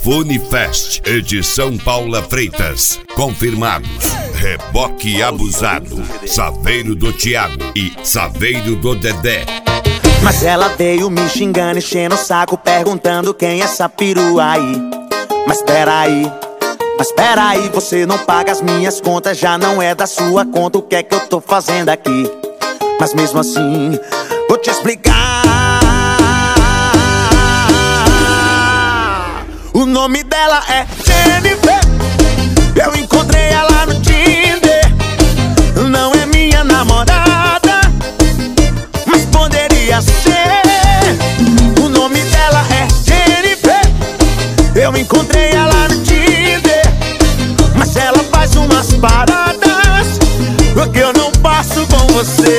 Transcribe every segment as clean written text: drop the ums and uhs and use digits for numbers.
Funifest, edição Paula Freitas. Confirmados: Reboque Abusado, Saveiro do Thiago e Saveiro do Dedé. Mas ela veio me xingando, enchendo o saco, perguntando quem é essa perua aí. Mas peraí, você não paga as minhas contas, já não é da sua conta. O que é que eu tô fazendo aqui? Mas mesmo assim, vou te explicar. O nome dela é Jennifer. Eu encontrei ela no Tinder. Não é minha namorada, mas poderia ser. O nome dela é Jennifer. Eu encontrei ela no Tinder, mas ela faz umas paradas que eu não passo com você.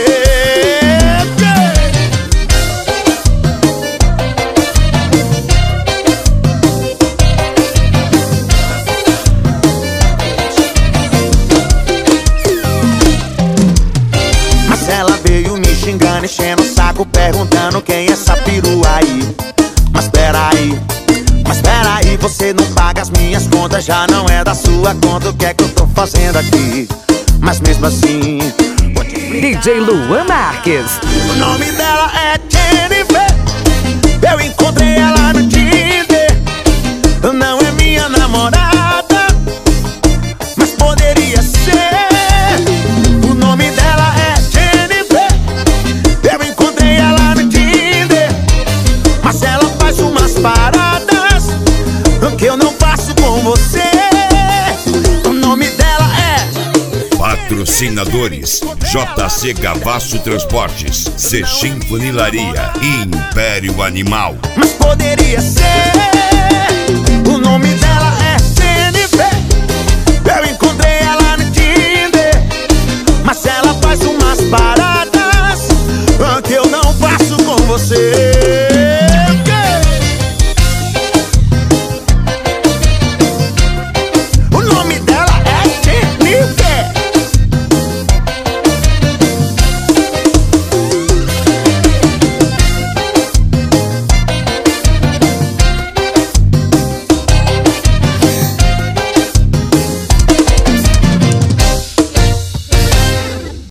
Enchendo o saco, perguntando quem é essa perua aí. Mas peraí, você não paga as minhas contas, já não é da sua conta. O que é que eu tô fazendo aqui? Mas mesmo assim, DJ Luan Marques. o nome dela é Jennifer. Eu encontrei ela no Tinder. Não é minha namorada, mas poderia ser. O nome dela é Jennifer. Eu encontrei ela no Tinder, mas ela faz umas paradas que eu não faço com você. O nome dela é... Patrocinadores: JC Gavasso Transportes, Sexim Funilaria e Império Animal. Mas poderia ser.